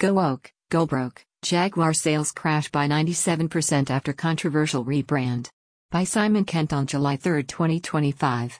Go woke, go broke. Jaguar sales crash by 97% after controversial rebrand. By Simon Kent on July 3, 2025.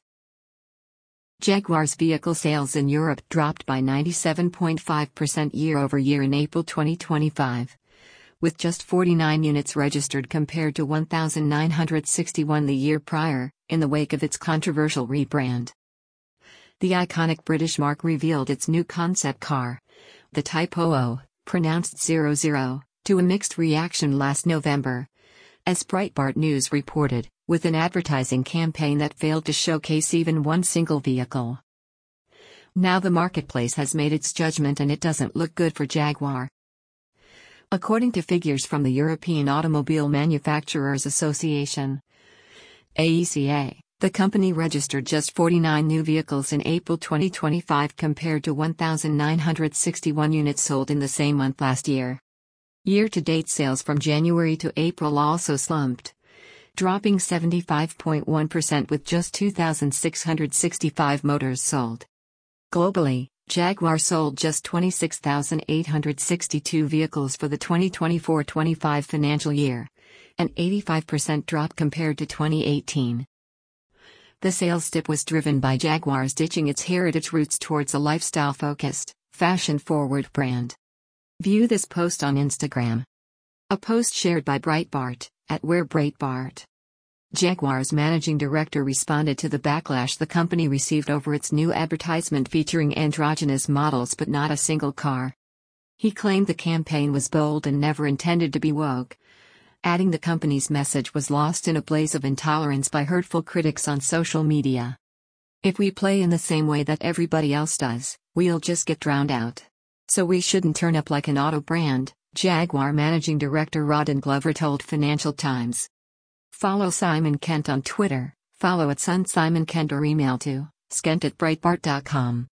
Jaguar's vehicle sales in Europe dropped by 97.5% year-over-year in April 2025, with just 49 units registered compared to 1,961 the year prior, in the wake of its controversial rebrand. The iconic British marque revealed its new concept car, the Type 00, pronounced 00, to a mixed reaction last November, as Breitbart News reported, with an advertising campaign that failed to showcase even one single vehicle. Now the marketplace has made its judgment and it doesn't look good for Jaguar. According to figures from the European Automobile Manufacturers Association, AECA, the company registered just 49 new vehicles in April 2025 compared to 1,961 units sold in the same month last year. Year-to-date sales from January to April also slumped, dropping 75.1% with just 2,665 motors sold. Globally, Jaguar sold just 26,862 vehicles for the 2024-25 financial year, an 85% drop compared to 2018. The sales dip was driven by Jaguar's ditching its heritage roots towards a lifestyle-focused, fashion-forward brand. View this post on Instagram. A post shared by Breitbart, @WhereBreitbart. Jaguar's managing director responded to the backlash the company received over its new advertisement featuring androgynous models but not a single car. He claimed the campaign was bold and never intended to be woke, adding the company's message was lost in a blaze of intolerance by hurtful critics on social media. If we play in the same way that everybody else does, we'll just get drowned out. So we shouldn't turn up like an auto brand, Jaguar managing director Rodden Glover told Financial Times. Follow Simon Kent on Twitter, follow @SunSimonKent or email to skent@breitbart.com.